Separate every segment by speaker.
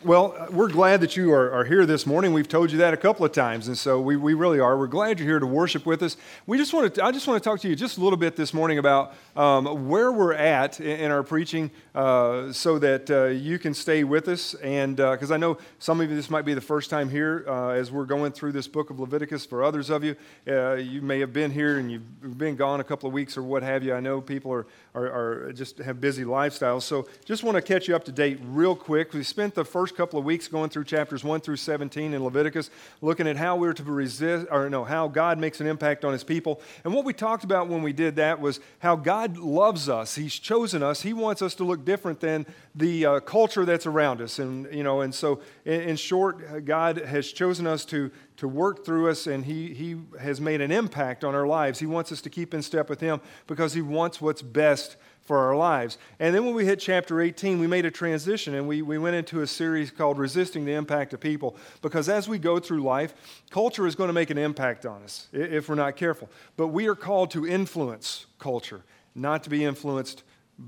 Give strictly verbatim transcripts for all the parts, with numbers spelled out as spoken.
Speaker 1: Well, uh, we're glad that you are, are here this morning. We've told you that a couple of times, and so we, we really are. We're glad you're here to worship with us. We just want to, I just want to talk to you just a little bit this morning about um, where we're at in, in our preaching, uh, so that uh, you can stay with us. And because uh, I know some of you, this might be the first time here uh, as we're going through this book of Leviticus. For others of you, uh, you may have been here and you've been gone a couple of weeks or what have you. I know people are are, are just have busy lifestyles, so just want to catch you up to date real quick. We spent the first couple of weeks going through chapters one through seventeen in Leviticus, looking at how we're to resist, or no, how God makes an impact on His people. And what we talked about when we did that was how God loves us. He's chosen us. He wants us to look different than the uh, culture that's around us. And you know, and so in, in short, God has chosen us to to work through us, and he, he has made an impact on our lives. He wants us to keep in step with Him because He wants what's best for our lives. And then when we hit chapter eighteen, we made a transition, and we, we went into a series called Resisting the Impact of People, because as we go through life, culture is going to make an impact on us if we're not careful. But we are called to influence culture, not to be influenced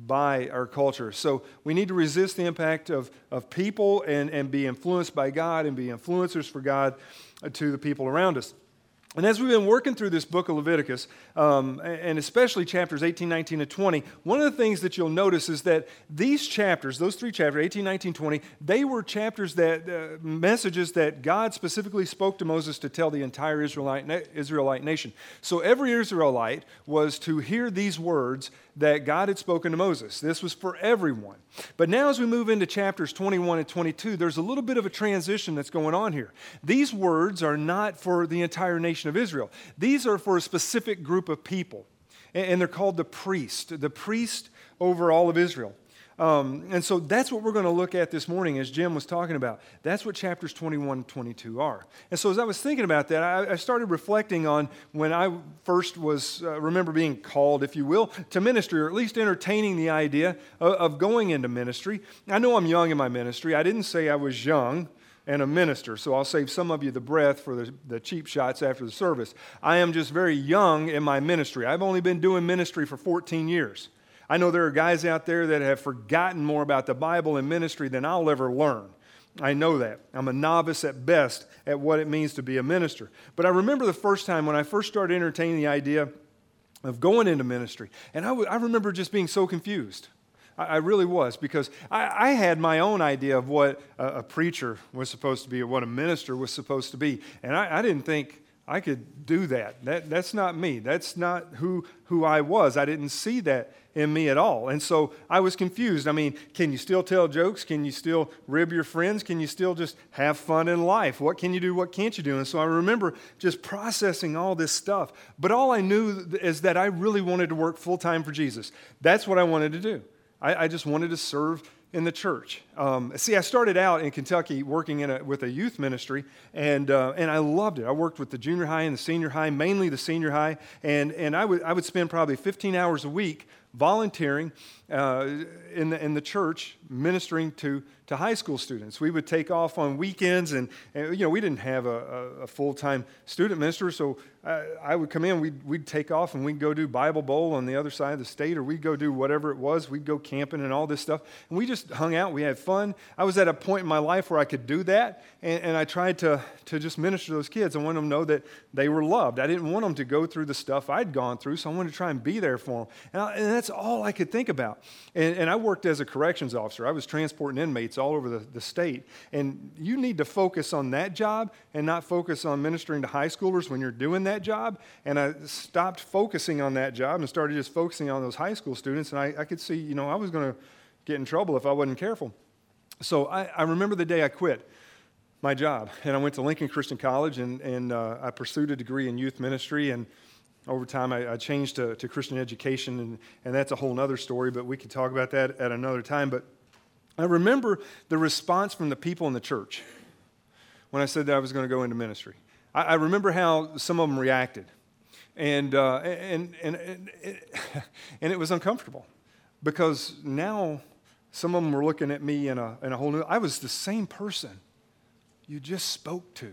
Speaker 1: by our culture. So we need to resist the impact of, of people and, and be influenced by God and be influencers for God to the people around us. And as we've been working through this book of Leviticus, um, and especially chapters eighteen, nineteen, and twenty, one of the things that you'll notice is that these chapters, those three chapters, eighteen, nineteen, twenty, they were chapters that, uh, messages that God specifically spoke to Moses to tell the entire Israelite, Israelite nation. So every Israelite was to hear these words that God had spoken to Moses. This was for everyone. But now as we move into chapters twenty-one and twenty-two, there's a little bit of a transition that's going on here. These words are not for the entire nation of Israel. These are for a specific group of people, and they're called the priest, the priest over all of Israel. Um, and so that's what we're going to look at this morning, as Jim was talking about. That's what chapters twenty-one and twenty-two are. And so as I was thinking about that, I, I started reflecting on when I first was, uh, remember being called, if you will, to ministry, or at least entertaining the idea of, of going into ministry. I know I'm young in my ministry. I didn't say I was young and a minister, so I'll save some of you the breath for the, the cheap shots after the service. I am just very young in my ministry. I've only been doing ministry for fourteen years. I know there are guys out there that have forgotten more about the Bible and ministry than I'll ever learn. I know that. I'm a novice at best at what it means to be a minister. But I remember the first time when I first started entertaining the idea of going into ministry, and I, w- I remember just being so confused. I, I really was, because I, I had my own idea of what a, a preacher was supposed to be, or what a minister was supposed to be, and I, I didn't think I could do that. That that's not me. That's not who who I was. I didn't see that in me at all. And so I was confused. I mean, can you still tell jokes? Can you still rib your friends? Can you still just have fun in life? What can you do? What can't you do? And so I remember just processing all this stuff. But all I knew is that I really wanted to work full-time for Jesus. That's what I wanted to do. I, I just wanted to serve in the church. Um, see, I started out in Kentucky working in a, with a youth ministry, and uh, and I loved it. I worked with the junior high and the senior high, mainly the senior high, and and I would I would spend probably fifteen hours a week volunteering uh, in the in the church, ministering to to high school students. We would take off on weekends, and, and you know we didn't have a, a, a full-time student minister, so I, I would come in, we'd, we'd take off, and we'd go do Bible Bowl on the other side of the state, or we'd go do whatever it was. We'd go camping and all this stuff, and we just hung out. We had fun. I was at a point in my life where I could do that, and, and I tried to to just minister to those kids. I wanted them to know that they were loved. I didn't want them to go through the stuff I'd gone through, so I wanted to try and be there for them. And, I, and that's all I could think about. And, and I worked as a corrections officer. I was transporting inmates all over the, the state. And you need to focus on that job and not focus on ministering to high schoolers when you're doing that job. And I stopped focusing on that job and started just focusing on those high school students. And I, I could see, you know, I was going to get in trouble if I wasn't careful. So I, I remember the day I quit my job. And I went to Lincoln Christian College, and, and uh, I pursued a degree in youth ministry. And over time, I, I changed to, to Christian education, and, and that's a whole other story, but we could talk about that at another time. But I remember the response from the people in the church when I said that I was going to go into ministry. I, I remember how some of them reacted, and uh, and, and, and, and it was uncomfortable, because now some of them were looking at me in a, in a whole new, I was the same person you just spoke to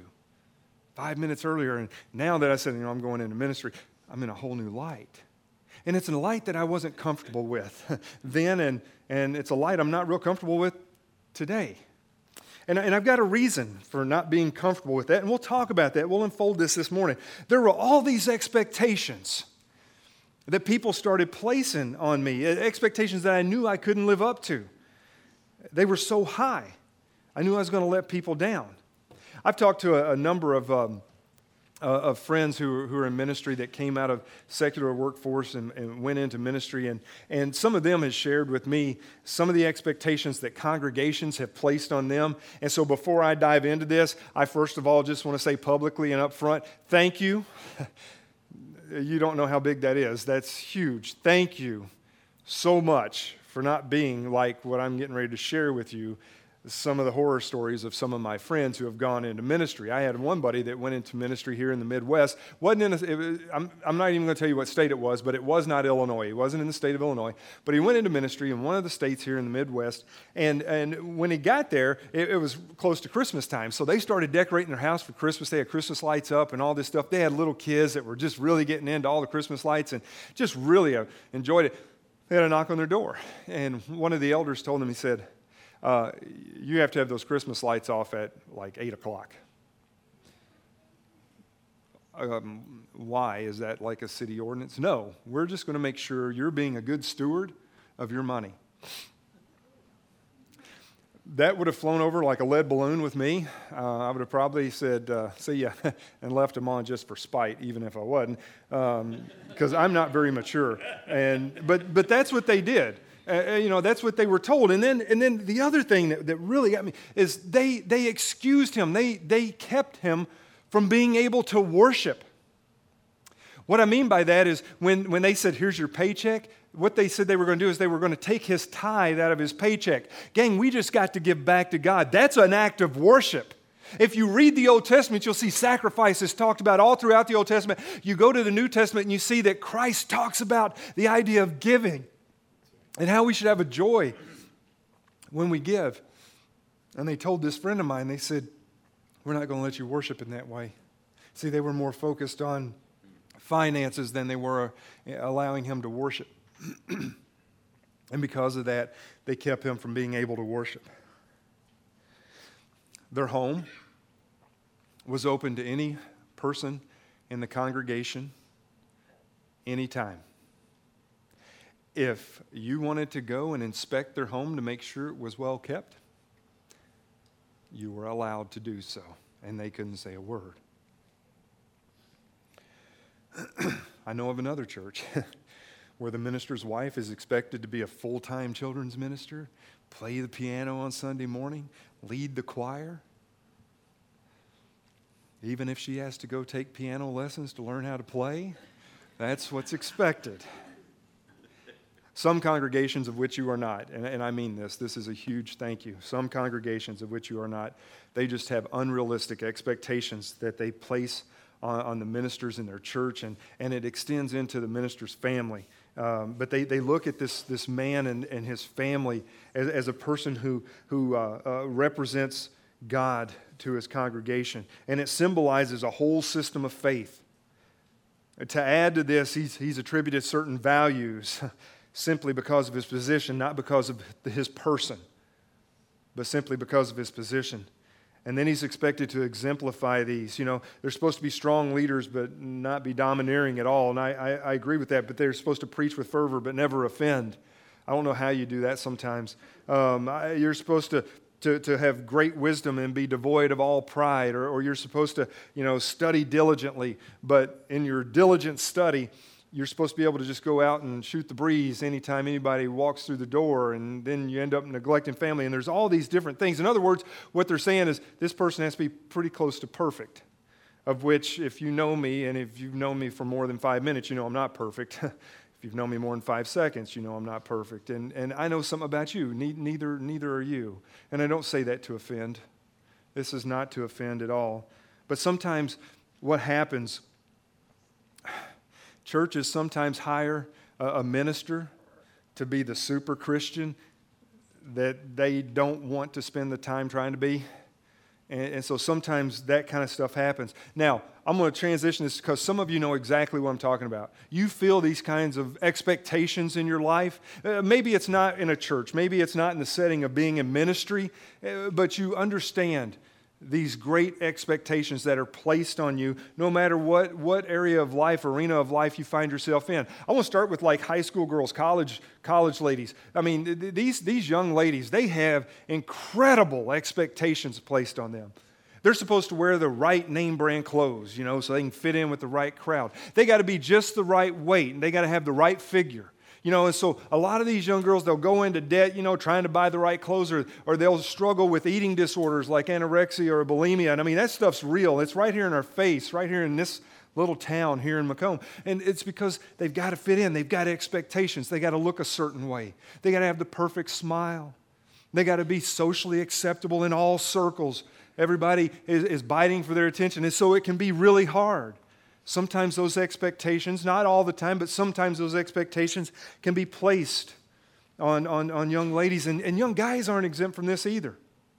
Speaker 1: five minutes earlier, and now that I said, you know, I'm going into ministry, I'm in a whole new light. And it's a light that I wasn't comfortable with then, and, and it's a light I'm not real comfortable with today. And, and I've got a reason for not being comfortable with that, and we'll talk about that. We'll unfold this this morning. There were all these expectations that people started placing on me, expectations that I knew I couldn't live up to. They were so high. I knew I was going to let people down. I've talked to a, a number of um, uh, of friends who, who are in ministry that came out of secular workforce and, and went into ministry, and, and some of them have shared with me some of the expectations that congregations have placed on them. And so before I dive into this, I first of all just want to say publicly and up front, thank you. You don't know how big that is. That's huge. Thank you so much for not being like what I'm getting ready to share with you, some of the horror stories of some of my friends who have gone into ministry. I had one buddy that went into ministry here in the Midwest. Wasn't in a, it was, I'm, I'm not even going to tell you what state it was, but it was not Illinois. He wasn't in the state of Illinois. But he went into ministry in one of the states here in the Midwest. And, and when he got there, it, it was close to Christmas time. So they started decorating their house for Christmas. They had Christmas lights up and all this stuff. They had little kids that were just really getting into all the Christmas lights and just really uh, enjoyed it. They had a knock on their door. And one of the elders told them, he said, Uh, you have to have those Christmas lights off at like eight o'clock. Um, why? Is that like a city ordinance? No, we're just going to make sure you're being a good steward of your money. That would have flown over like a lead balloon with me. Uh, I would have probably said, uh, see ya, and left them on just for spite, even if I wasn't, because um, I'm not very mature. And But but that's what they did. Uh, you know, that's what they were told. And then and then the other thing that, that really got me is they they excused him. They they kept him from being able to worship. What I mean by that is when, when they said, here's your paycheck, what they said they were going to do is they were going to take his tithe out of his paycheck. Gang, we just got to give back to God. That's an act of worship. If you read the Old Testament, you'll see sacrifices talked about all throughout the Old Testament. You go to the New Testament and you see that Christ talks about the idea of giving and how we should have a joy when we give. And they told this friend of mine, they said, we're not going to let you worship in that way. See, they were more focused on finances than they were allowing him to worship. And because of that, they kept him from being able to worship. Their home was open to any person in the congregation anytime. If you wanted to go and inspect their home to make sure it was well kept, you were allowed to do so, and they couldn't say a word. I know of another church where the minister's wife is expected to be a full-time children's minister, play the piano on Sunday morning, lead the choir. Even if she has to go take piano lessons to learn how to play, that's what's expected. Some congregations of which you are not, and, and I mean this, this is a huge thank you. Some congregations of which you are not, they just have unrealistic expectations that they place on, on the ministers in their church, and, and it extends into the minister's family. Um, but they, they look at this, this man and, and his family as, as a person who, who uh, uh, represents God to his congregation, and it symbolizes a whole system of faith. To add to this, he's, he's attributed certain values simply because of his position, not because of his person, but simply because of his position. And then he's expected to exemplify these. You know, they're supposed to be strong leaders, but not be domineering at all. And I, I, I agree with that, but they're supposed to preach with fervor, but never offend. I don't know how you do that sometimes. Um, I, you're supposed to, to, to have great wisdom and be devoid of all pride, or, or you're supposed to, you know, study diligently, but in your diligent study, you're supposed to be able to just go out and shoot the breeze anytime anybody walks through the door, and then you end up neglecting family. And there's all these different things. In other words, what they're saying is this person has to be pretty close to perfect, of which if you know me, and if you've known me for more than five minutes, you know I'm not perfect. If you've known me more than five seconds, you know I'm not perfect. And, and I know something about you. Ne- neither, neither are you. And I don't say that to offend. This is not to offend at all. But sometimes what happens... Churches sometimes hire a minister to be the super Christian that they don't want to spend the time trying to be. And, and so sometimes that kind of stuff happens. Now, I'm going to transition this because some of you know exactly what I'm talking about. You feel these kinds of expectations in your life. Uh, maybe it's not in a church. Maybe it's not in the setting of being in ministry. Uh, but you understand these great expectations that are placed on you no matter what, what area of life, arena of life you find yourself in. I want to start with like high school girls, college college ladies. I mean, th- these, these young ladies, they have incredible expectations placed on them. They're supposed to wear the right name brand clothes, you know, so they can fit in with the right crowd. They got to be just the right weight, and they got to have the right figure. You know, and so a lot of these young girls, they'll go into debt, you know, trying to buy the right clothes, or, or they'll struggle with eating disorders like anorexia or bulimia. And I mean, that stuff's real. It's right here in our face, right here in this little town here in Macomb. And it's because they've got to fit in. They've got expectations. They got to look a certain way. They got to have the perfect smile. They got to be socially acceptable in all circles. Everybody is, is biting for their attention. And so it can be really hard. Sometimes those expectations, not all the time, but sometimes those expectations can be placed on, on, on young ladies. And, and young guys aren't exempt from this either.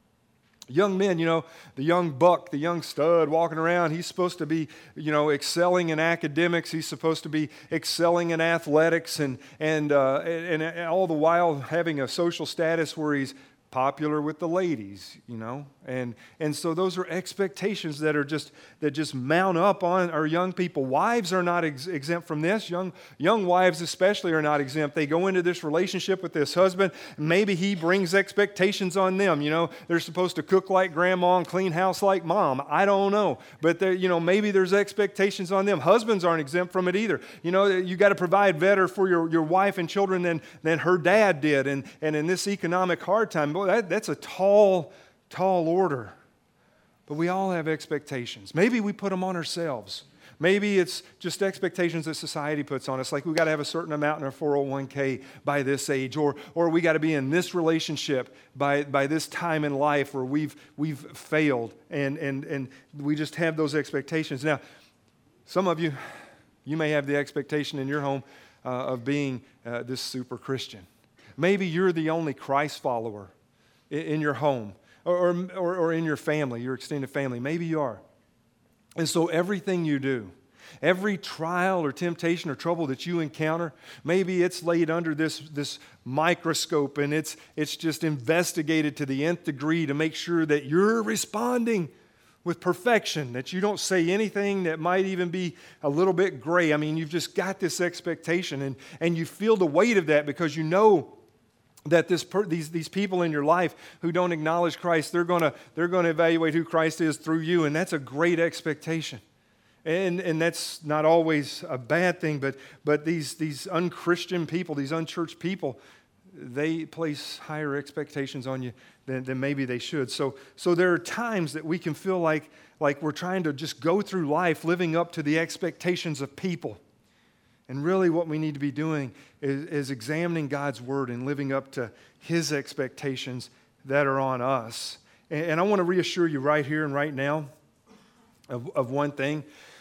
Speaker 1: Young men, you know, the young buck, the young stud walking around, he's supposed to be, you know, excelling in academics. He's supposed to be excelling in athletics and, and, uh, and, and all the while having a social status where he's popular with the ladies, you know, and and so those are expectations that are just that just mount up on our young people. Wives are not ex- exempt from this. Young young wives especially are not exempt. They go into this relationship with this husband. Maybe he brings expectations on them. You know, they're supposed to cook like grandma and clean house like mom. I don't know, but you know, maybe there's expectations on them. Husbands aren't exempt from it either. You know, you got to provide better for your, your wife and children than than her dad did, and and in this economic hard time. Boy, That, that's a tall, tall order. But we all have expectations. Maybe we put them on ourselves. Maybe it's just expectations that society puts on us, like we got to have a certain amount in our four oh one k by this age, or or we got to be in this relationship by, by this time in life where we've we've failed, and, and, and we just have those expectations. Now, some of you, you may have the expectation in your home uh, of being uh, this super Christian. Maybe you're the only Christ follower in your home, or, or, or in your family, your extended family. Maybe you are. And so everything you do, every trial or temptation or trouble that you encounter, maybe it's laid under this, this microscope, and it's, it's just investigated to the nth degree to make sure that you're responding with perfection, that you don't say anything that might even be a little bit gray. I mean, you've just got this expectation, and, and you feel the weight of that because you know that this per, these these people in your life who don't acknowledge Christ, they're gonna they're gonna evaluate who Christ is through you, and that's a great expectation, and and that's not always a bad thing. But but these these unchristian people, these unchurched people, they place higher expectations on you than, than maybe they should. So so there are times that we can feel like like we're trying to just go through life living up to the expectations of people. And really what we need to be doing is, is examining God's Word and living up to His expectations that are on us. And, and I want to reassure you right here and right now of, of one thing.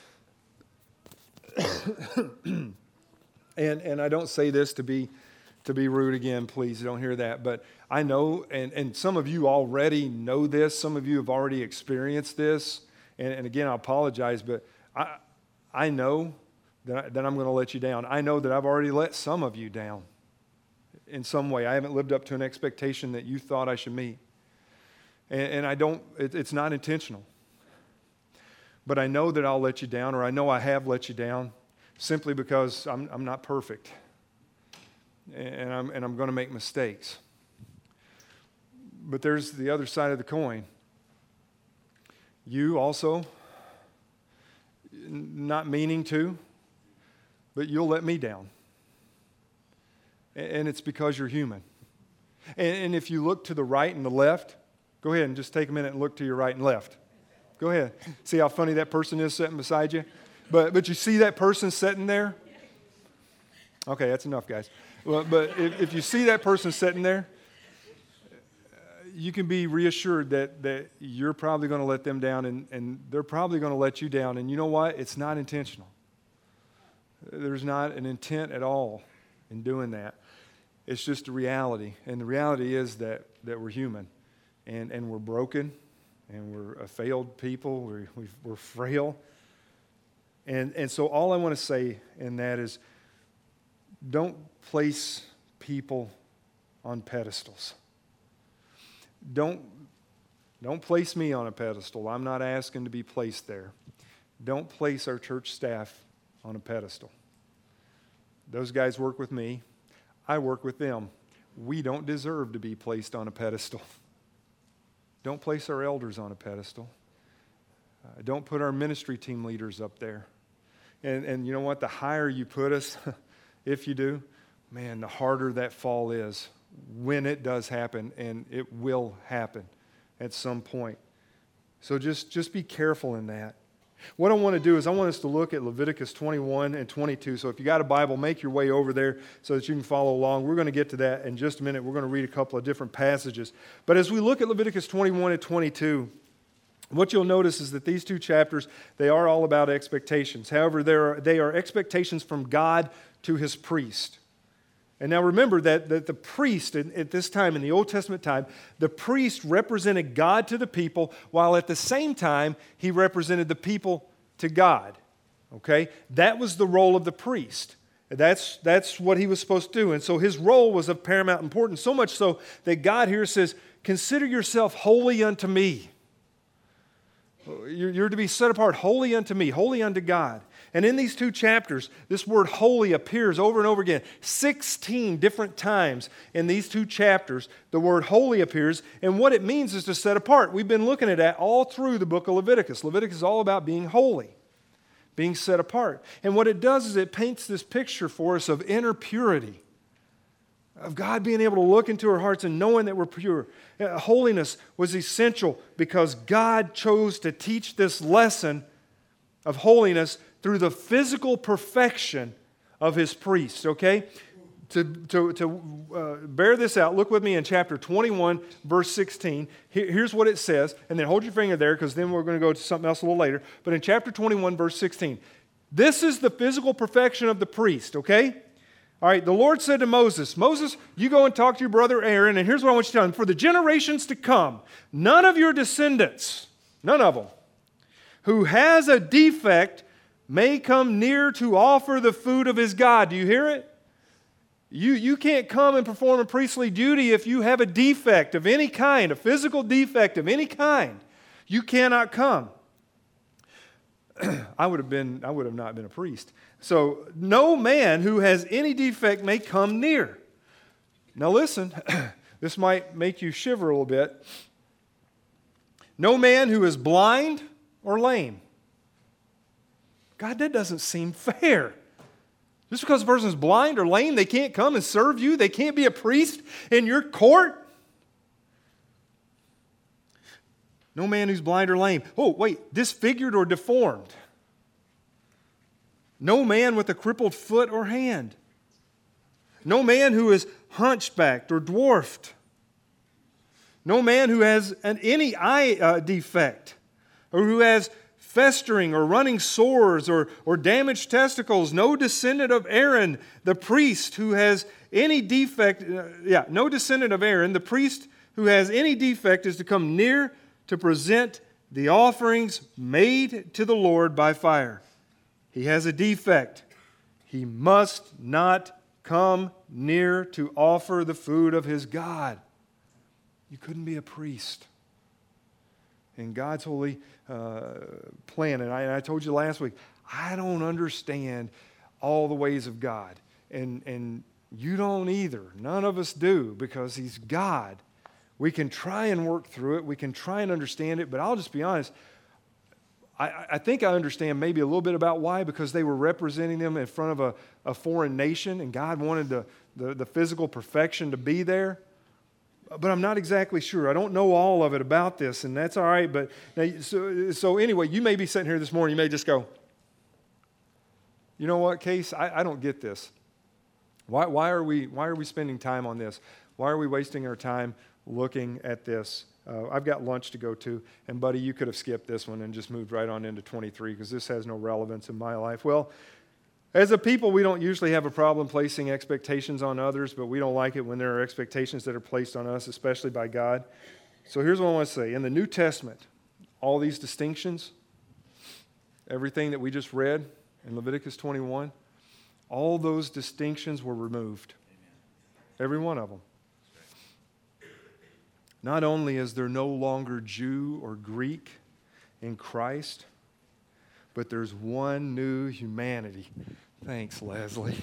Speaker 1: and and I don't say this to be to be rude again, please don't hear that. But I know, and, and some of you already know this, some of you have already experienced this. And, and again, I apologize, but I I know That, I, that I'm going to let you down. I know that I've already let some of you down in some way. I haven't lived up to an expectation that you thought I should meet. And, and I don't, it, it's not intentional. But I know that I'll let you down, or I know I have let you down simply because I'm, I'm not perfect. And I'm, and I'm going to make mistakes. But there's the other side of the coin. You also, not meaning to, but you'll let me down. And it's because you're human. And if you look to the right and the left, go ahead and just take a minute and look to your right and left. Go ahead. See how funny that person is sitting beside you? But but you see that person sitting there? Okay, that's enough, guys. Well, but if, if you see that person sitting there, you can be reassured that, that you're probably going to let them down, and, and they're probably going to let you down. And you know what? It's not intentional. There's not an intent at all in doing that. It's just a reality. And the reality is that, that we're human, and, and we're broken, and we're a failed people. We're, we're frail. And, and so all I want to say in that is don't place people on pedestals. Don't, don't place me on a pedestal. I'm not asking to be placed there. Don't place our church staff on a pedestal. Those guys work with me. I work with them. We don't deserve to be placed on a pedestal. Don't place our elders on a pedestal. Uh, don't put our ministry team leaders up there. And, and you know what? The higher you put us, if you do, man, the harder that fall is when it does happen, and it will happen at some point. So just, just be careful in that. What I want to do is I want us to look at Leviticus twenty-one and twenty-two. So if you got a Bible, make your way over there so that you can follow along. We're going to get to that in just a minute. We're going to read a couple of different passages. But as we look at Leviticus twenty-one and twenty-two, what you'll notice is that these two chapters, they are all about expectations. However, they are, they are expectations from God to his priest. And now remember that, that the priest, at this time, in the Old Testament time, the priest represented God to the people, while at the same time, he represented the people to God. Okay? That was the role of the priest. That's, that's what he was supposed to do. And so his role was of paramount importance, so much so that God here says, consider yourself holy unto me. You're, you're to be set apart, holy unto me, holy unto God. And in these two chapters, this word holy appears over and over again. sixteen different times in these two chapters, the word holy appears. And what it means is to set apart. We've been looking at that all through the book of Leviticus. Leviticus is all about being holy, being set apart. And what it does is it paints this picture for us of inner purity, of God being able to look into our hearts and knowing that we're pure. Holiness was essential because God chose to teach this lesson of holiness through the physical perfection of his priests, okay? To, to, to uh, bear this out, look with me in chapter twenty-one, verse sixteen. Here, here's what it says, and then hold your finger there because then we're going to go to something else a little later. But in chapter twenty-one, verse sixteen, this is the physical perfection of the priest, okay? All right, the Lord said to Moses, Moses, you go and talk to your brother Aaron, and here's what I want you to tell him. For the generations to come, none of your descendants, none of them, who has a defect may come near to offer the food of his God. Do you hear it? You, you can't come and perform a priestly duty if you have a defect of any kind, a physical defect of any kind. You cannot come. I would have been, I would have not been a priest. So no man who has any defect may come near. Now listen, this might make you shiver a little bit. No man who is blind or lame. God, that doesn't seem fair. Just because a person is blind or lame, they can't come and serve you? They can't be a priest in your court? No man who's blind or lame. Oh, wait, disfigured or deformed. No man with a crippled foot or hand. No man who is hunchbacked or dwarfed. No man who has an, any eye uh, defect or who has festering or running sores or, or damaged testicles. No descendant of Aaron, the priest who has any defect. Uh, yeah, no descendant of Aaron, the priest who has any defect is to come near to present the offerings made to the Lord by fire. He has a defect. He must not come near to offer the food of his God. You couldn't be a priest in God's holy uh, plan. And I, and I told you last week, I don't understand all the ways of God. And, and you don't either. None of us do, because he's God. We can try and work through it. We can try and understand it. But I'll just be honest, I, I think I understand maybe a little bit about why, because they were representing them in front of a, a foreign nation, and God wanted the, the, the physical perfection to be there. But I'm not exactly sure. I don't know all of it about this, and that's all right. But now, so, so anyway, you may be sitting here this morning, you may just go, you know what, Case, I, I don't get this. Why, why, are we, why are we spending time on this? Why are we wasting our time looking at this? Uh, I've got lunch to go to, and buddy, you could have skipped this one and just moved right on into twenty-three, because this has no relevance in my life. Well, as a people, we don't usually have a problem placing expectations on others, but we don't like it when there are expectations that are placed on us, especially by God. So here's what I want to say. In the New Testament, all these distinctions, everything that we just read in Leviticus twenty-one, all those distinctions were removed. Every one of them. Not only is there no longer Jew or Greek in Christ, but there's one new humanity. Thanks, Leslie.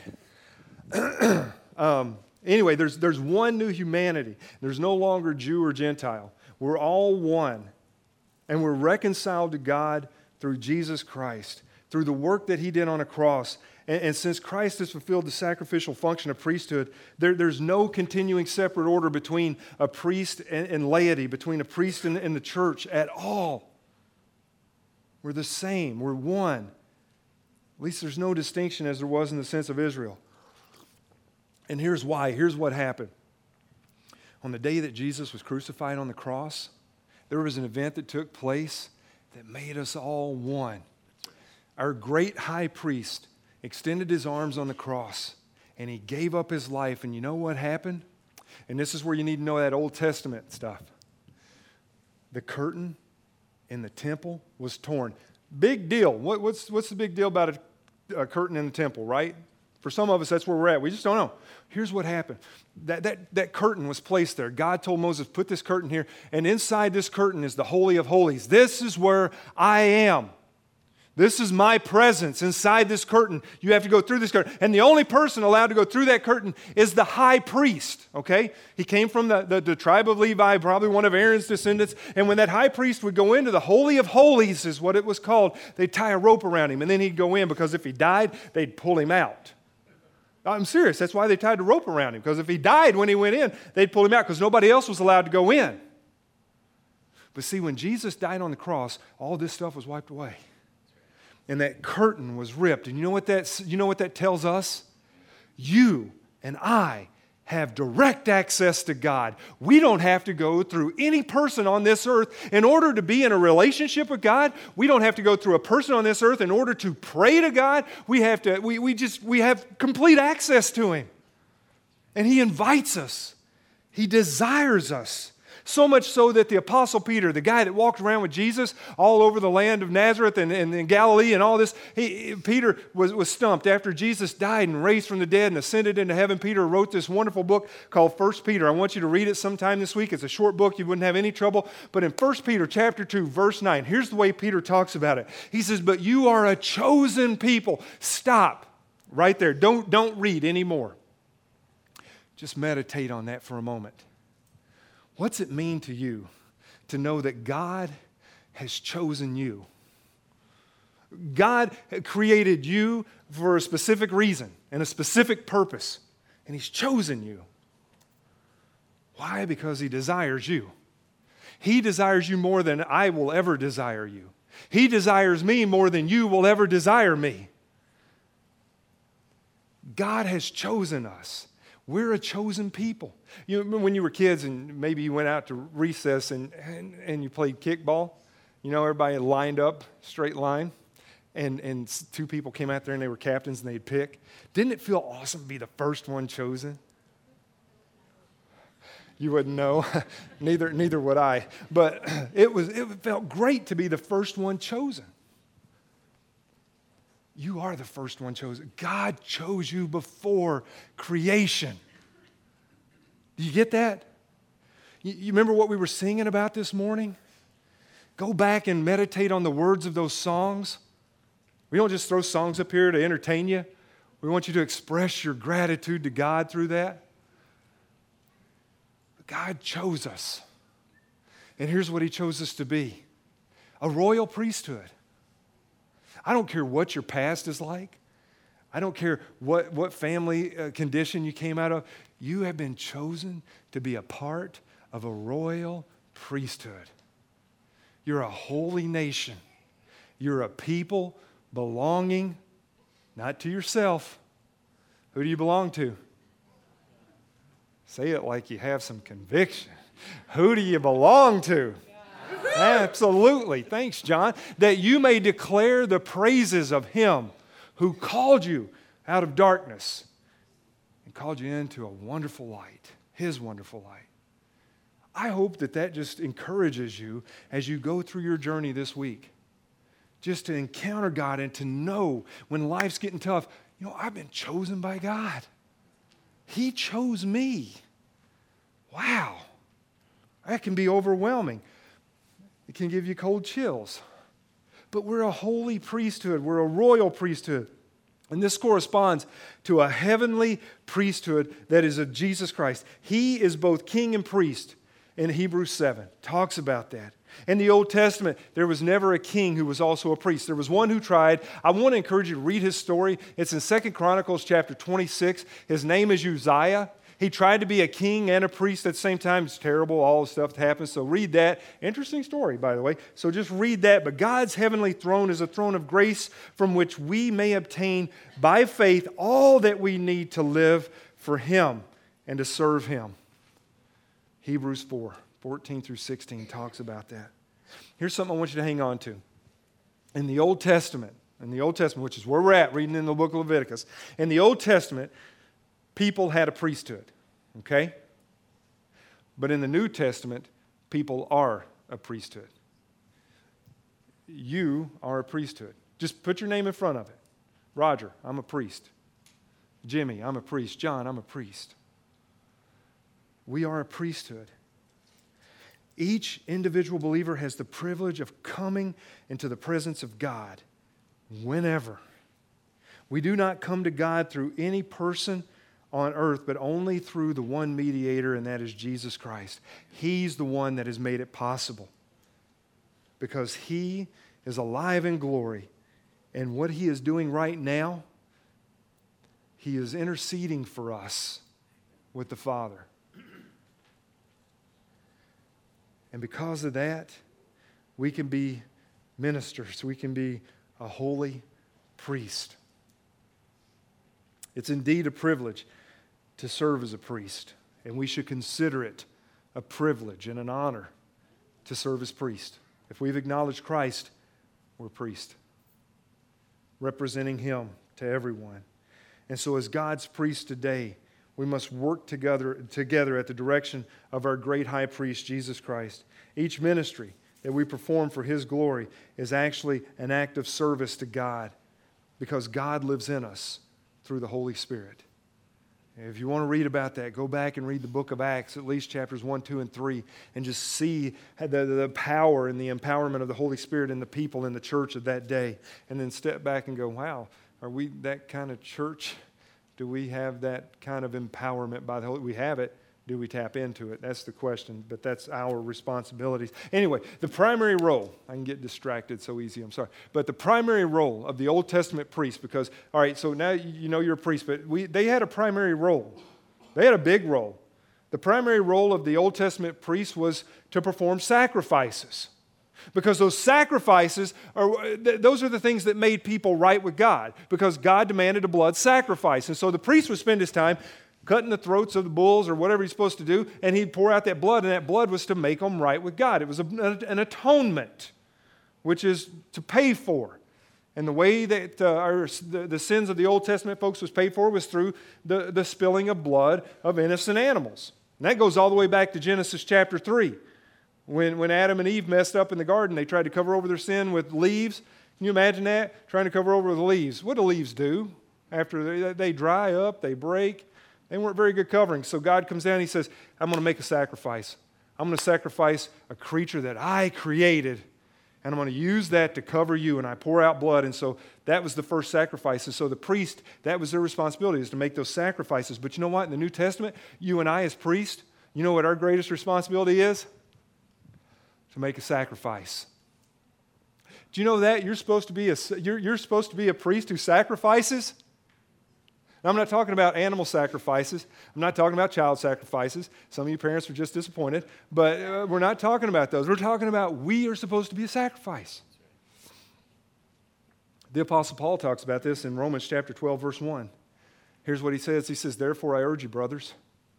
Speaker 1: um, anyway, there's, there's one new humanity. There's no longer Jew or Gentile. We're all one. And we're reconciled to God through Jesus Christ, through the work that He did on a cross. And, and since Christ has fulfilled the sacrificial function of priesthood, there, there's no continuing separate order between a priest and, and laity, between a priest and, and the church at all. We're the same. We're one. At least there's no distinction as there was in the sense of Israel. And here's why. Here's what happened. On the day that Jesus was crucified on the cross, there was an event that took place that made us all one. Our great high priest extended his arms on the cross, and he gave up his life. And you know what happened? And this is where you need to know that Old Testament stuff. The curtain in the temple was torn. Big deal. What, what's, what's the big deal about a, a curtain in the temple, right? For some of us, that's where we're at. We just don't know. Here's what happened. That, that, that curtain was placed there. God told Moses, put this curtain here, and inside this curtain is the Holy of Holies. This is where I am. This is my presence inside this curtain. You have to go through this curtain. And the only person allowed to go through that curtain is the high priest, okay? He came from the, the, the tribe of Levi, probably one of Aaron's descendants. And when that high priest would go into the Holy of Holies, is what it was called, they'd tie a rope around him, and then he'd go in, because if he died, they'd pull him out. I'm serious. That's why they tied the rope around him, because if he died when he went in, they'd pull him out, because nobody else was allowed to go in. But see, when Jesus died on the cross, all this stuff was wiped away. And that curtain was ripped. And you know what that, you know what that tells us? You and I have direct access to God. We don't have to go through any person on this earth in order to be in a relationship with God. We don't have to go through a person on this earth in order to pray to God. We have to, we, we just, we have complete access to Him. And He invites us. He desires us. So much so that the Apostle Peter, the guy that walked around with Jesus all over the land of Nazareth and, and, and Galilee and all this, he, Peter was, was stumped after Jesus died and raised from the dead and ascended into heaven. Peter wrote this wonderful book called First Peter. I want you to read it sometime this week. It's a short book. You wouldn't have any trouble. But in First Peter chapter two, verse nine, here's the way Peter talks about it. He says, but you are a chosen people. Stop right there. Don't, don't read anymore. Just meditate on that for a moment. What's it mean to you to know that God has chosen you? God created you for a specific reason and a specific purpose, and He's chosen you. Why? Because He desires you. He desires you more than I will ever desire you. He desires me more than you will ever desire me. God has chosen us. We're a chosen people. You remember when you were kids and maybe you went out to recess and, and, and you played kickball? You know, everybody lined up, straight line, and, and two people came out there and they were captains and they'd pick. Didn't it feel awesome to be the first one chosen? You wouldn't know. neither, neither would I. But it was it felt great to be the first one chosen. You are the first one chosen. God chose you before creation. Do you get that? You, you remember what we were singing about this morning? Go back and meditate on the words of those songs. We don't just throw songs up here to entertain you. We want you to express your gratitude to God through that. But God chose us. And here's what He chose us to be. A royal priesthood. I don't care what your past is like. I don't care what, what family uh, condition you came out of. You have been chosen to be a part of a royal priesthood. You're a holy nation. You're a people belonging not to yourself. Who do you belong to? Say it like you have some conviction. Who do you belong to? Absolutely. Thanks, John. That you may declare the praises of Him who called you out of darkness and called you into a wonderful light, His wonderful light. I hope that that just encourages you as you go through your journey this week. Just to encounter God and to know when life's getting tough, you know, I've been chosen by God. He chose me. Wow. That can be overwhelming. It can give you cold chills. But we're a holy priesthood. We're a royal priesthood. And this corresponds to a heavenly priesthood that is of Jesus Christ. He is both king and priest in Hebrews seven. Talks about that. In the Old Testament, there was never a king who was also a priest. There was one who tried. I want to encourage you to read his story. It's in Second Chronicles chapter twenty-six. His name is Uzziah. He tried to be a king and a priest at the same time. It's terrible, all the stuff that happens. So read that. Interesting story, by the way. So just read that. But God's heavenly throne is a throne of grace from which we may obtain by faith all that we need to live for Him and to serve Him. Hebrews four. fourteen through sixteen talks about that. Here's something I want you to hang on to. In the Old Testament, in the Old Testament, which is where we're at, reading in the book of Leviticus, in the Old Testament, people had a priesthood, okay? But in the New Testament, people are a priesthood. You are a priesthood. Just put your name in front of it. Roger, I'm a priest. Jimmy, I'm a priest. John, I'm a priest. We are a priesthood. Each individual believer has the privilege of coming into the presence of God whenever. We do not come to God through any person on earth, but only through the one mediator, and that is Jesus Christ. He's the one that has made it possible because He is alive in glory. And what He is doing right now, He is interceding for us with the Father. And because of that, we can be ministers. We can be a holy priest. It's indeed a privilege to serve as a priest, and we should consider it a privilege and an honor to serve as priest. If we've acknowledged Christ, we're priest, representing Him to everyone. And so as God's priest today, we must work together, together at the direction of our great high priest, Jesus Christ. Each ministry that we perform for His glory is actually an act of service to God because God lives in us through the Holy Spirit. If you want to read about that, go back and read the book of Acts, at least chapters one, two, and three, and just see the, the power and the empowerment of the Holy Spirit in the people in the church of that day. And then step back and go, wow, are we that kind of church? Do we have that kind of empowerment by the Holy? We have it. Do we tap into it? That's the question, but that's our responsibilities. Anyway, the primary role, I can get distracted so easy, I'm sorry, but the primary role of the Old Testament priest, because, all right, so now you know you're a priest, but we, they had a primary role. They had a big role. The primary role of the Old Testament priest was to perform sacrifices. Because those sacrifices, are those are the things that made people right with God. Because God demanded a blood sacrifice. And so the priest would spend his time cutting the throats of the bulls or whatever he's supposed to do, and he'd pour out that blood, and that blood was to make them right with God. It was a, an atonement, which is to pay for. And the way that uh, our, the, the sins of the Old Testament folks was paid for was through the, the spilling of blood of innocent animals. And that goes all the way back to Genesis chapter three. When, when Adam and Eve messed up in the garden, they tried to cover over their sin with leaves. Can you imagine that? Trying to cover over with leaves. What do leaves do? After they, they dry up, they break. They weren't very good covering. So God comes down and He says, I'm going to make a sacrifice. I'm going to sacrifice a creature that I created, and I'm going to use that to cover you, and I pour out blood. And so that was the first sacrifice. And so the priest, that was their responsibility, is to make those sacrifices. But you know what? In the New Testament, you and I as priests, you know what our greatest responsibility is? To make a sacrifice. Do you know that you're supposed to be a you're, you're supposed to be a priest who sacrifices? Now, I'm not talking about animal sacrifices. I'm not talking about child sacrifices. Some of you parents are just disappointed, but uh, we're not talking about those. We're talking about we are supposed to be a sacrifice. The Apostle Paul talks about this in Romans chapter twelve, verse one. Here's what he says. He says, "Therefore I urge you, brothers,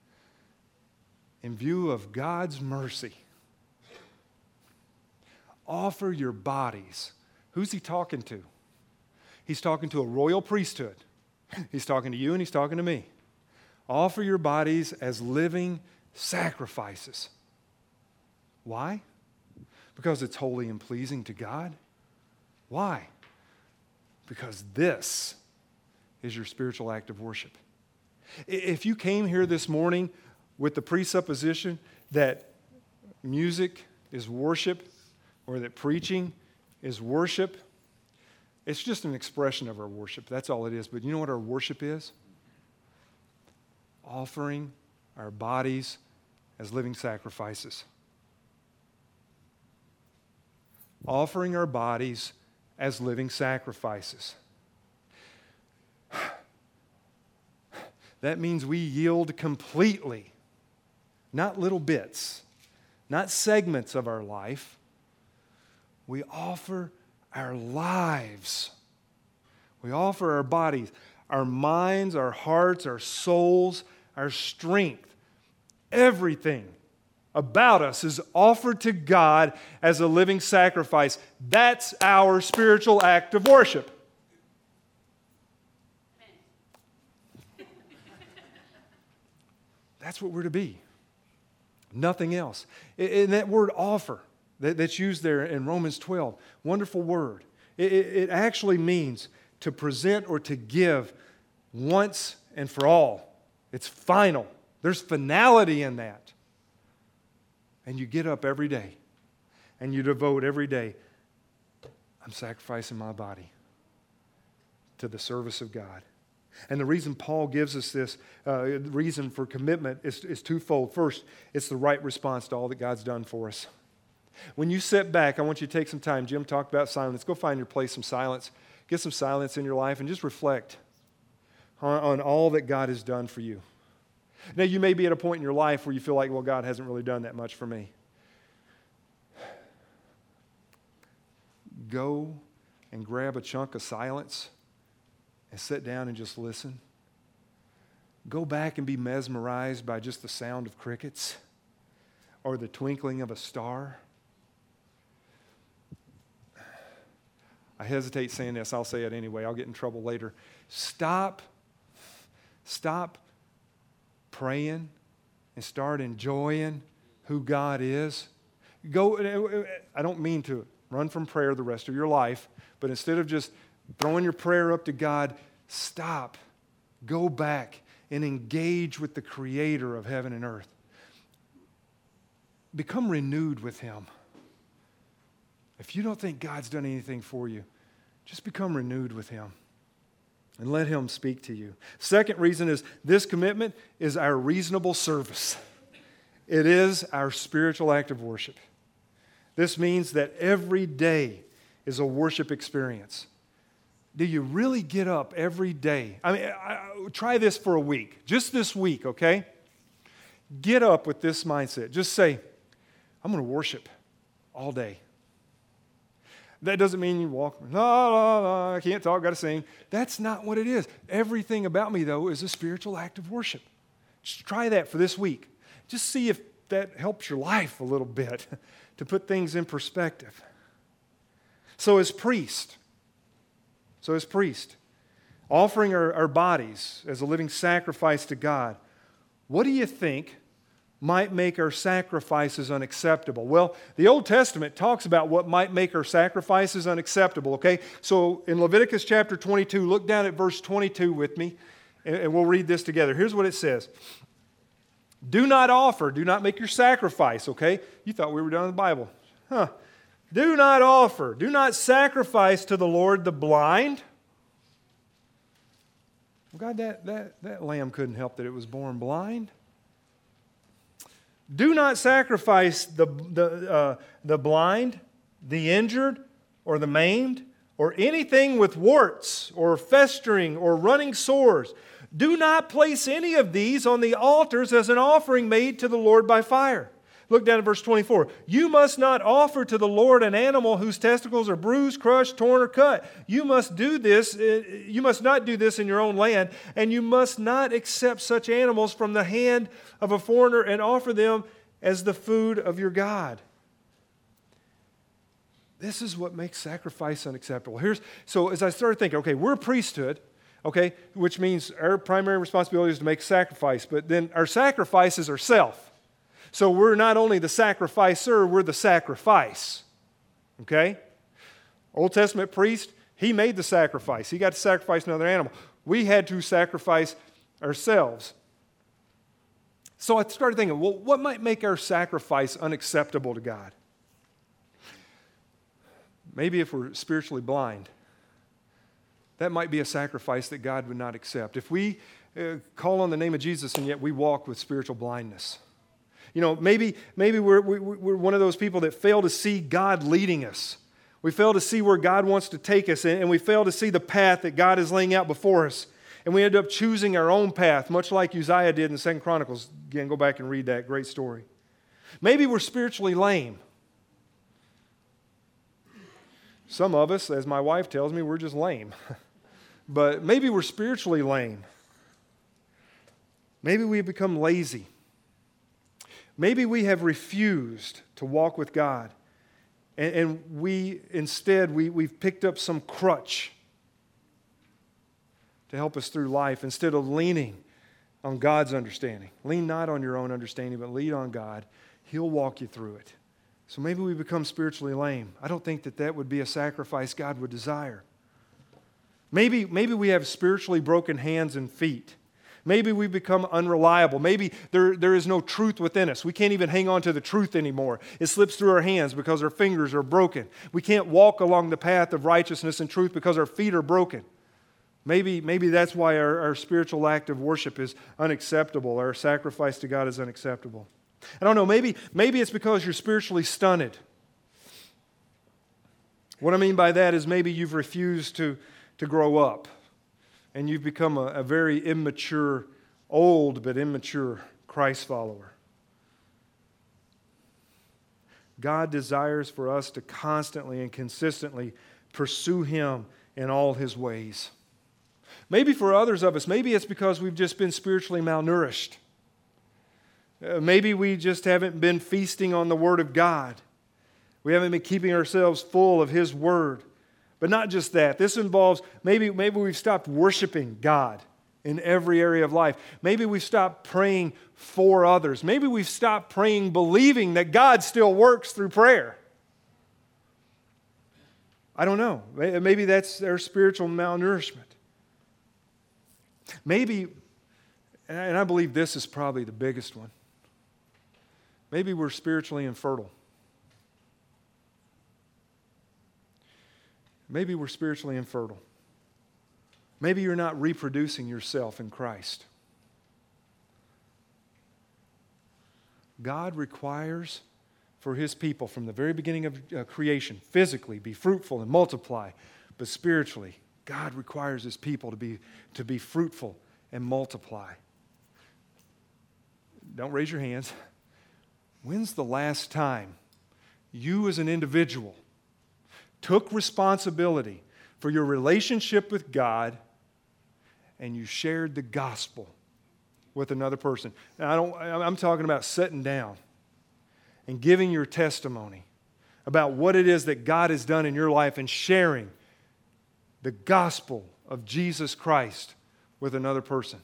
Speaker 1: in view of God's mercy, offer your bodies." Who's he talking to? He's talking to a royal priesthood. He's talking to you and he's talking to me. Offer your bodies as living sacrifices. Why? Because it's holy and pleasing to God. Why? Because this is your spiritual act of worship. If you came here this morning with the presupposition that music is worship or that preaching is worship, it's just an expression of our worship. That's all it is. But you know what our worship is? Offering our bodies as living sacrifices. Offering our bodies as living sacrifices. That means we yield completely, not little bits, not segments of our life. We offer our lives. We offer our bodies, our minds, our hearts, our souls, our strength. Everything about us is offered to God as a living sacrifice. That's our spiritual act of worship. That's what we're to be. Nothing else. And that word offer that's used there in Romans twelve, wonderful word. It actually means to present or to give once and for all. It's final. There's finality in that. And you get up every day and you devote every day, I'm sacrificing my body to the service of God. And the reason Paul gives us this uh, reason for commitment is, is twofold. First, it's the right response to all that God's done for us. When you sit back, I want you to take some time. Jim talked about silence. Go find your place, some silence. Get some silence in your life and just reflect on, on all that God has done for you. Now, you may be at a point in your life where you feel like, well, God hasn't really done that much for me. Go and grab a chunk of silence and sit down and just listen. Go back and be mesmerized by just the sound of crickets or the twinkling of a star. I hesitate saying this. I'll say it anyway. I'll get in trouble later. Stop. Stop praying and start enjoying who God is. Go. I don't mean to run from prayer the rest of your life, but instead of just throwing your prayer up to God, stop. Go back and engage with the Creator of heaven and earth. Become renewed with Him. If you don't think God's done anything for you, just become renewed with Him and let Him speak to you. Second reason is this commitment is our reasonable service. It is our spiritual act of worship. This means that every day is a worship experience. Do you really get up every day? I mean, I, I, try this for a week. Just this week, okay? Get up with this mindset. Just say, I'm going to worship all day. That doesn't mean you walk, la, la, la, I can't talk, got to sing. That's not what it is. Everything about me, though, is a spiritual act of worship. Just try that for this week. Just see if that helps your life a little bit to put things in perspective. So as priest, so as priest, offering our, our bodies as a living sacrifice to God, what do you think might make our sacrifices unacceptable? Well, the Old Testament talks about what might make our sacrifices unacceptable, okay? So in Leviticus chapter twenty-two, look down at verse twenty-two with me, and, and we'll read this together. Here's what it says. Do not offer, do not make your sacrifice, okay? You thought we were done with the Bible. Huh. Do not offer, do not sacrifice to the Lord the blind. Well, God, that, that, that lamb couldn't help that it was born blind. Do not sacrifice the, the, uh, the blind, the injured, or the maimed, or anything with warts, or festering, or running sores. Do not place any of these on the altars as an offering made to the Lord by fire. Look down at verse twenty-four. You must not offer to the Lord an animal whose testicles are bruised, crushed, torn, or cut. You must do this. You must not do this in your own land, and you must not accept such animals from the hand of a foreigner and offer them as the food of your God. This is what makes sacrifice unacceptable. Here's so as I started thinking, okay, we're a priesthood, okay, which means our primary responsibility is to make sacrifice, but then our sacrifices are self. So we're not only the sacrificer, we're the sacrifice. Okay? Old Testament priest, he made the sacrifice. He got to sacrifice another animal. We had to sacrifice ourselves. So I started thinking, well, what might make our sacrifice unacceptable to God? Maybe if we're spiritually blind, that might be a sacrifice that God would not accept. If we uh, call on the name of Jesus and yet we walk with spiritual blindness. You know, maybe, maybe we're, we, we're one of those people that fail to see God leading us. We fail to see where God wants to take us, and we fail to see the path that God is laying out before us. And we end up choosing our own path, much like Uzziah did in Second Chronicles. Again, go back and read that great story. Maybe we're spiritually lame. Some of us, as my wife tells me, we're just lame. But maybe we're spiritually lame. Maybe we have become lazy. Maybe we have refused to walk with God. And, and we, instead, we, we've picked up some crutch to help us through life instead of leaning on God's understanding. Lean not on your own understanding, but lean on God. He'll walk you through it. So maybe we become spiritually lame. I don't think that that would be a sacrifice God would desire. Maybe, maybe we have spiritually broken hands and feet. Maybe we become unreliable. Maybe there, there is no truth within us. We can't even hang on to the truth anymore. It slips through our hands because our fingers are broken. We can't walk along the path of righteousness and truth because our feet are broken. Maybe, maybe that's why our, our spiritual act of worship is unacceptable. Our sacrifice to God is unacceptable. I don't know, maybe, maybe it's because you're spiritually stunted. What I mean by that is maybe you've refused to, to grow up and you've become a, a very immature, old but immature Christ follower. God desires for us to constantly and consistently pursue Him in all His ways. Maybe for others of us, maybe it's because we've just been spiritually malnourished. Uh, maybe we just haven't been feasting on the Word of God. We haven't been keeping ourselves full of His Word. But not just that. This involves, maybe, maybe we've stopped worshiping God in every area of life. Maybe we've stopped praying for others. Maybe we've stopped praying believing that God still works through prayer. I don't know. Maybe that's their spiritual malnourishment. Maybe, and I believe this is probably the biggest one, maybe we're spiritually infertile. Maybe we're spiritually infertile. Maybe you're not reproducing yourself in Christ. God requires for His people from the very beginning of uh, creation, physically, be fruitful and multiply, but spiritually, God requires His people to be, to be fruitful and multiply. Don't raise your hands. When's the last time you as an individual took responsibility for your relationship with God and you shared the gospel with another person? And I don't, I'm talking about sitting down and giving your testimony about what it is that God has done in your life and sharing the gospel of Jesus Christ with another person.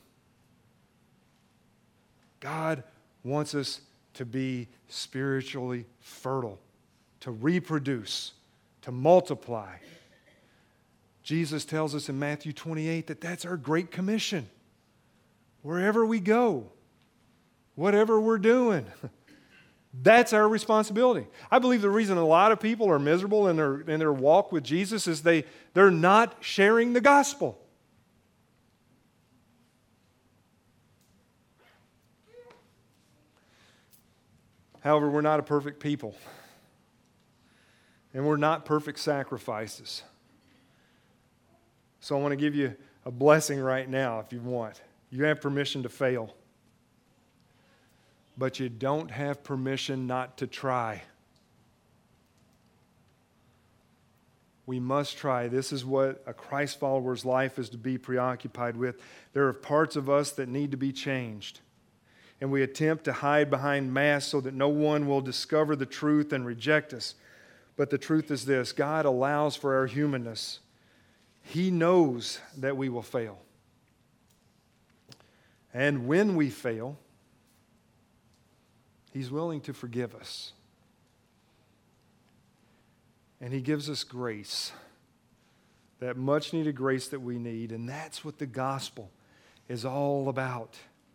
Speaker 1: God wants us to be spiritually fertile, to reproduce, to multiply. Jesus tells us in Matthew twenty-eight that that's our great commission. Wherever we go, whatever we're doing, that's our responsibility. I believe the reason a lot of people are miserable in their, in their walk with Jesus is they, they're not sharing the gospel. However, we're not a perfect people. And we're not perfect sacrifices. So I want to give you a blessing right now if you want. You have permission to fail. But you don't have permission not to try. We must try. This is what a Christ follower's life is to be preoccupied with. There are parts of us that need to be changed. And we attempt to hide behind masks so that no one will discover the truth and reject us. But the truth is this: God allows for our humanness. He knows that we will fail. And when we fail, He's willing to forgive us. And He gives us grace, that much needed grace that we need. And that's what the gospel is all about.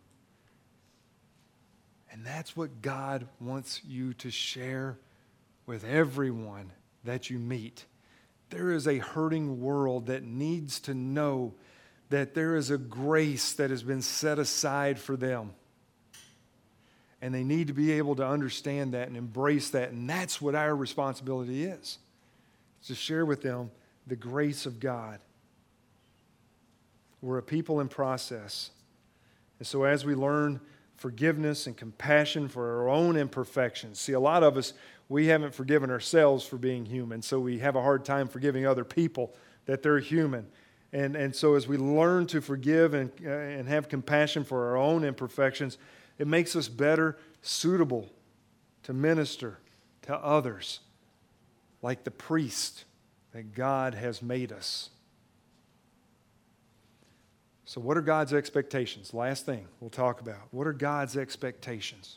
Speaker 1: And that's what God wants you to share with everyone that you meet. There is a hurting world that needs to know that there is a grace that has been set aside for them. And they need to be able to understand that and embrace that. And that's what our responsibility is, to share with them the grace of God. We're a people in process. And so as we learn forgiveness and compassion for our own imperfections. See, a lot of us, we haven't forgiven ourselves for being human, so we have a hard time forgiving other people that they're human. And, and so as we learn to forgive and, uh, and have compassion for our own imperfections, it makes us better suitable to minister to others like the priest that God has made us. So what are God's expectations? Last thing we'll talk about. What are God's expectations?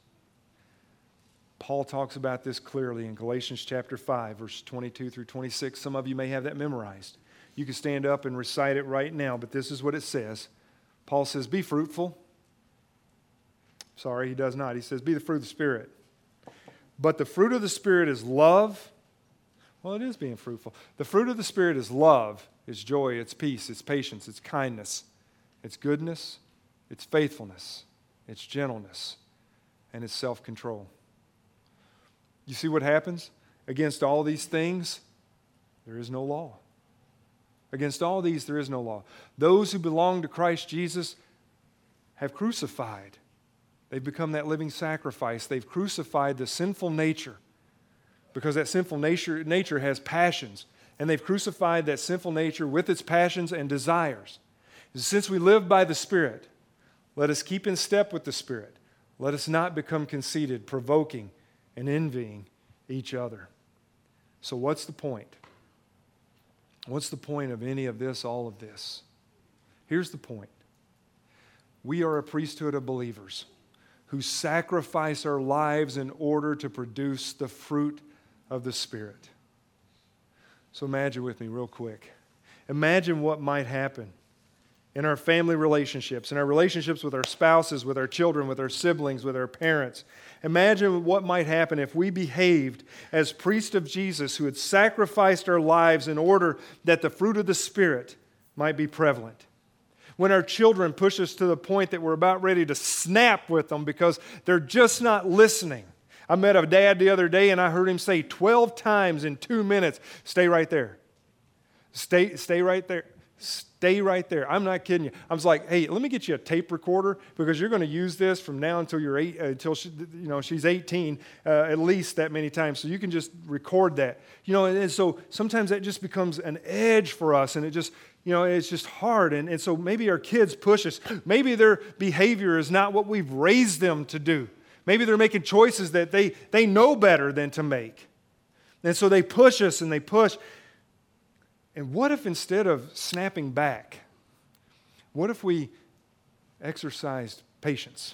Speaker 1: Paul talks about this clearly in Galatians chapter five, verses twenty-two through twenty-six. Some of you may have that memorized. You can stand up and recite it right now, but this is what it says. Paul says, be fruitful. Sorry, he does not. He says, be the fruit of the Spirit. But the fruit of the Spirit is love. Well, it is being fruitful. The fruit of the Spirit is love, it's joy, it's peace, it's patience, it's kindness, it's goodness, it's faithfulness, it's gentleness, and it's self-control. You see what happens? Against all these things, there is no law. Against all these, there is no law. Those who belong to Christ Jesus have crucified. They've become that living sacrifice. They've crucified the sinful nature, because that sinful nature, nature has passions. And they've crucified that sinful nature with its passions and desires. Since we live by the Spirit, let us keep in step with the Spirit. Let us not become conceited, provoking, and envying each other. So what's the point? What's the point of any of this, all of this? Here's the point. We are a priesthood of believers who sacrifice our lives in order to produce the fruit of the Spirit. So imagine with me real quick. Imagine what might happen in our family relationships, in our relationships with our spouses, with our children, with our siblings, with our parents. Imagine what might happen if we behaved as priests of Jesus who had sacrificed our lives in order that the fruit of the Spirit might be prevalent. When our children push us to the point that we're about ready to snap with them because they're just not listening. I met a dad the other day and I heard him say twelve times in two minutes, stay right there. Stay, stay right there. Stay right there. I'm not kidding you. I was like, hey, let me get you a tape recorder because you're going to use this from now until you're eight, uh, until she, you know she's eighteen, uh, at least that many times. So you can just record that. You know, and, and so sometimes that just becomes an edge for us, and it just, you know, it's just hard. And, and so maybe our kids push us. Maybe their behavior is not what we've raised them to do. Maybe they're making choices that they, they know better than to make. And so they push us and they push. And what if instead of snapping back, what if we exercised patience?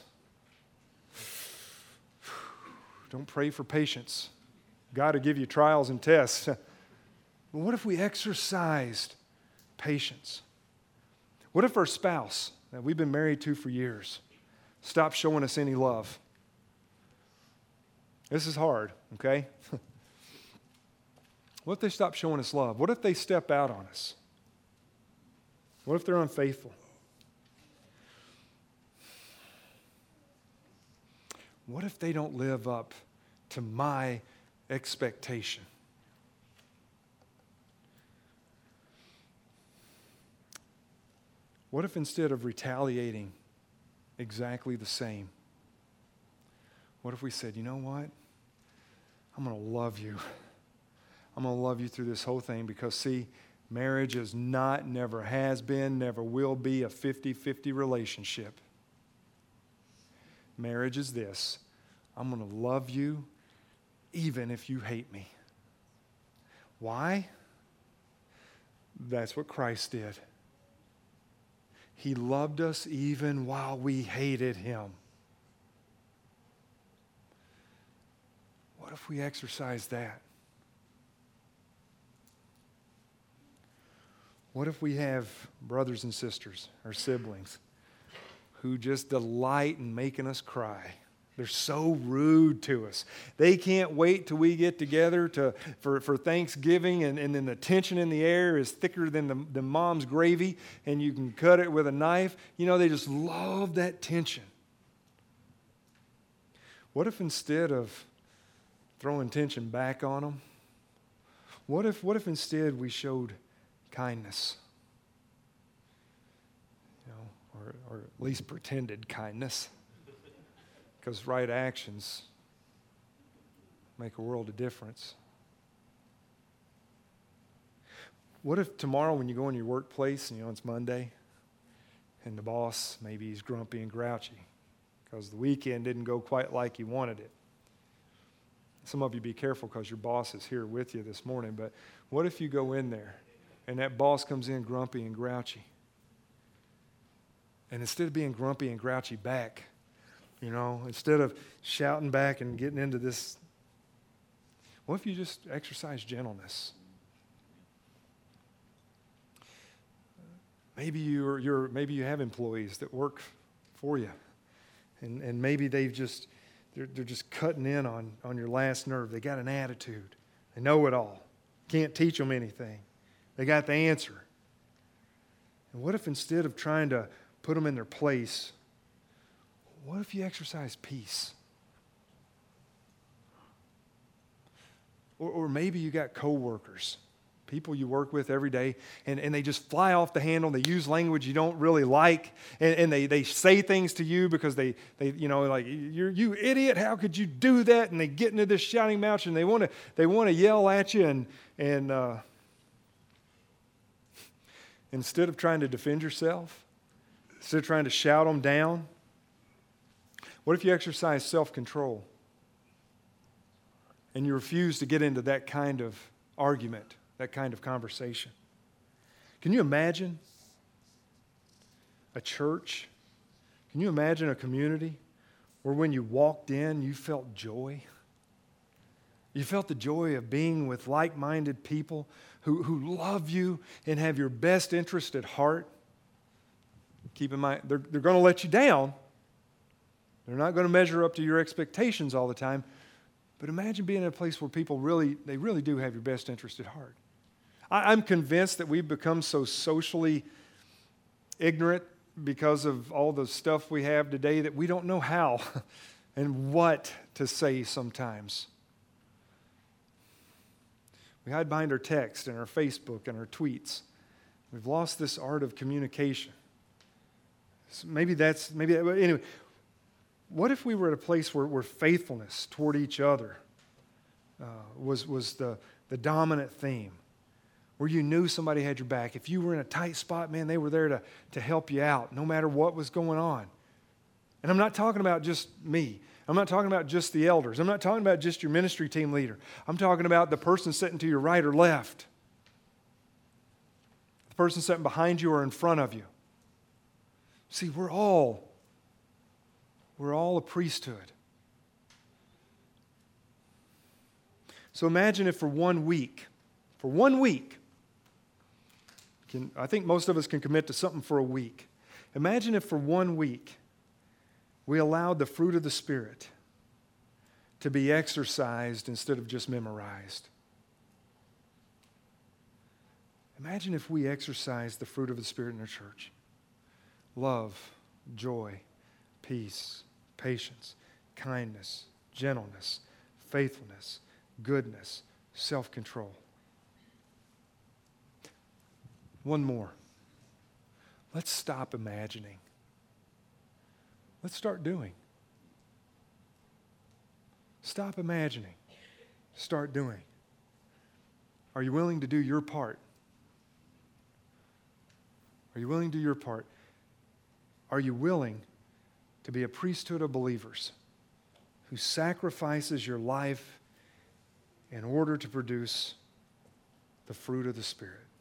Speaker 1: Don't pray for patience. God will give you trials and tests. But what if we exercised patience? What if our spouse that we've been married to for years stopped showing us any love? This is hard, okay? What if they stop showing us love? What if they step out on us? What if they're unfaithful? What if they don't live up to my expectation? What if instead of retaliating exactly the same, what if we said, you know what? I'm going to love you. I'm going to love you through this whole thing because, see, marriage is not, never has been, never will be a fifty-fifty relationship. Marriage is this. I'm going to love you even if you hate me. Why? That's what Christ did. He loved us even while we hated Him. What if we exercise that? What if we have brothers and sisters or siblings who just delight in making us cry? They're so rude to us. They can't wait till we get together to, for, for Thanksgiving, and, and then the tension in the air is thicker than the, the mom's gravy, and you can cut it with a knife. You know, they just love that tension. What if instead of throwing tension back on them, what if, what if instead we showed kindness? You know, or, or at least pretended kindness. Because right actions make a world of difference. What if tomorrow when you go in your workplace, and you know it's Monday, and the boss, maybe he's grumpy and grouchy because the weekend didn't go quite like you wanted it. Some of you be careful because your boss is here with you this morning, but what if you go in there and that boss comes in grumpy and grouchy? And instead of being grumpy and grouchy back, you know, instead of shouting back and getting into this, what if you just exercise gentleness? Maybe you're, you're maybe you have employees that work for you, and, and maybe they've just they're, they're just cutting in on, on your last nerve. They got an attitude. They know it all. Can't teach them anything. They got the answer. And what if instead of trying to put them in their place, what if you exercise peace? Or, or maybe you got coworkers, people you work with every day, and, and they just fly off the handle. They use language you don't really like, and, and they, they say things to you because they, they you know, like, you're you idiot, how could you do that? And they get into this shouting match, and they want to they want to yell at you, and, and uh, instead of trying to defend yourself, instead of trying to shout them down, what if you exercise self-control and you refuse to get into that kind of argument, that kind of conversation? Can you imagine a church? Can you imagine a community where when you walked in, you felt joy? You felt the joy of being with like-minded people who, who love you and have your best interest at heart. Keep in mind, they're, they're going to let you down. They're not going to measure up to your expectations all the time. But imagine being in a place where people really, they really do have your best interest at heart. I, I'm convinced that we've become so socially ignorant because of all the stuff we have today that we don't know how and what to say sometimes. We hide behind our text and our Facebook and our tweets. We've lost this art of communication. So maybe that's, maybe, that, anyway. What if we were at a place where, where faithfulness toward each other uh, was, was the, the dominant theme, where you knew somebody had your back? If you were in a tight spot, man, they were there to, to help you out no matter what was going on. And I'm not talking about just me. I'm not talking about just the elders. I'm not talking about just your ministry team leader. I'm talking about the person sitting to your right or left, the person sitting behind you or in front of you. See, we're all We're all a priesthood. So imagine if for one week, for one week, can, I think most of us can commit to something for a week. Imagine if for one week we allowed the fruit of the Spirit to be exercised instead of just memorized. Imagine if we exercised the fruit of the Spirit in our church. Love, joy, peace, patience, kindness, gentleness, faithfulness, goodness, self-control. One more. Let's stop imagining. Let's start doing. Stop imagining. Start doing. Are you willing to do your part? Are you willing to do your part? Are you willing to be a priesthood of believers who sacrifices your life in order to produce the fruit of the Spirit?